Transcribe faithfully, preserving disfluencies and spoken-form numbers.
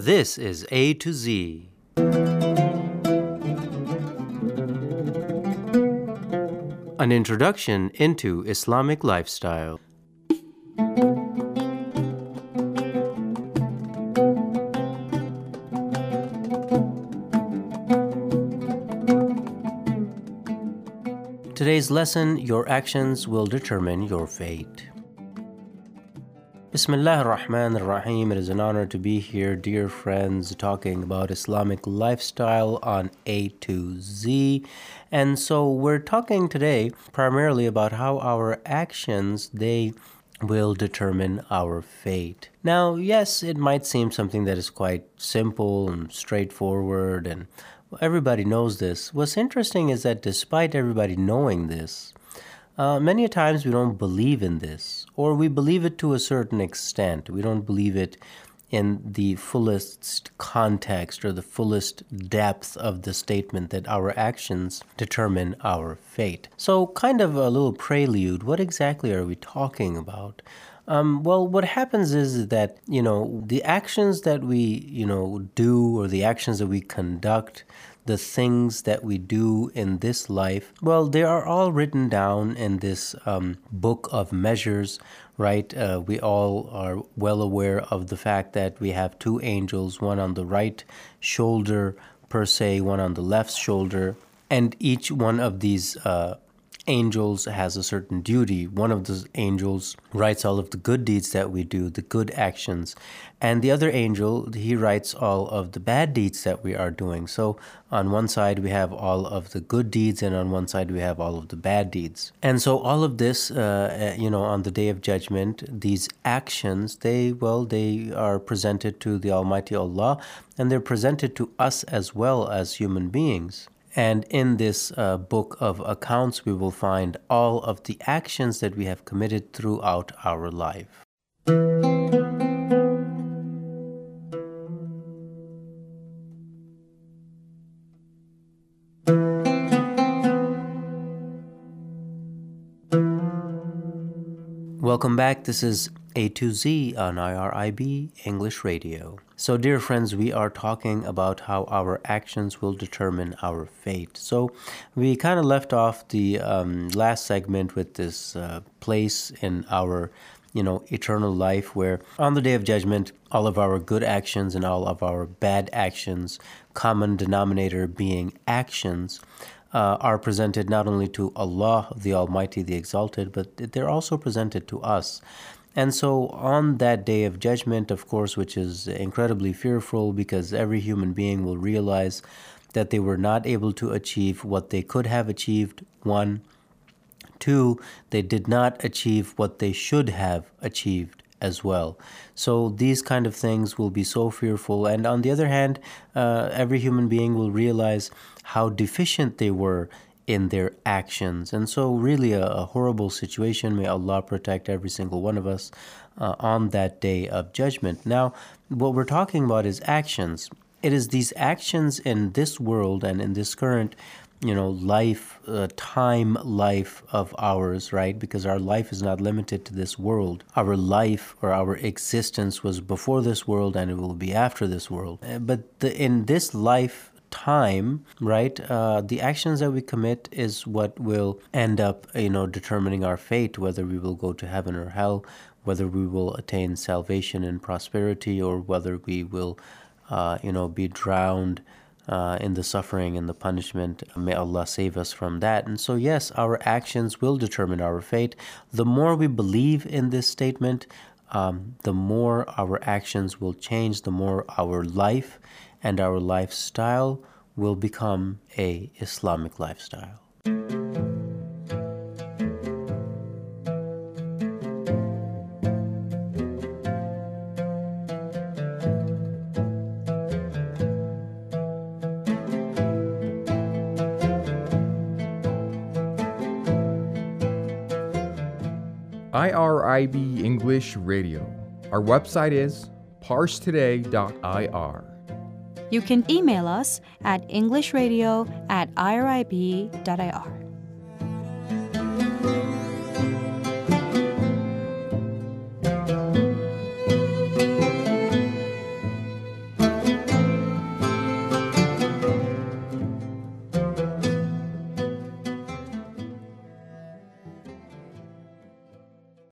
This is A to Z. An introduction into Islamic lifestyle. Today's lesson, your actions will determine your fate. Bismillah ar-Rahman ar-Rahim. It is an honor to be here, dear friends, talking about Islamic lifestyle on A to Z. And so we're talking today primarily about how our actions, they will determine our fate. Now, yes, it might seem something that is quite simple and straightforward, and everybody knows this. What's interesting is that despite everybody knowing this, Uh, many a times we don't believe in this, or we believe it to a certain extent. We don't believe it in the fullest context or the fullest depth of the statement that our actions determine our fate. So kind of a little prelude, what exactly are we talking about? Um, well, what happens is that, you know, the actions that we, you know, do or the actions that we conduct, the things that we do in this life, well, they are all written down in this um, book of measures, right? Uh, we all are well aware of the fact that we have two angels, one on the right shoulder per se, one on the left shoulder, and each one of these uh, angels has a certain duty. One of the angels writes all of the good deeds that we do, the good actions, and the other angel, he writes all of the bad deeds that we are doing. So on one side we have all of the good deeds, and on one side we have all of the bad deeds. And so all of this, uh, you know, on the Day of Judgment, these actions, they, well, they are presented to the Almighty Allah, and they're presented to us as well as human beings. And in this uh, book of accounts, we will find all of the actions that we have committed throughout our life. Welcome back. This is A to Z on I R I B English Radio. So, dear friends, we are talking about how our actions will determine our fate. So, we kind of left off the um, last segment with this uh, place in our, you know, eternal life where on the Day of Judgment, all of our good actions and all of our bad actions, common denominator being actions, Uh, are presented not only to Allah, the Almighty, the Exalted, but they're also presented to us. And so on that Day of Judgment, of course, which is incredibly fearful because every human being will realize that they were not able to achieve what they could have achieved, one. Two, they did not achieve what they should have achieved as well. So these kind of things will be so fearful. And on the other hand, uh, every human being will realize how deficient they were in their actions. And so really a, a horrible situation. May Allah protect every single one of us uh, on that Day of Judgment. Now, what we're talking about is actions. It is these actions in this world and in this current you know, life, uh, time life of ours, right? Because our life is not limited to this world. Our life or our existence was before this world and it will be after this world. Uh, but the, in this life time, right, uh, the actions that we commit is what will end up, you know, determining our fate, whether we will go to heaven or hell, whether we will attain salvation and prosperity, or whether we will, uh, you know, be drowned Uh, in the suffering and the punishment. May Allah save us from that. And so, yes, our actions will determine our fate. The more we believe in this statement, um, the more our actions will change, the more our life and our lifestyle will become a Islamic lifestyle. I R I B English Radio. Our website is parse today dot I R. You can email us at englishradio at I R I B dot I R.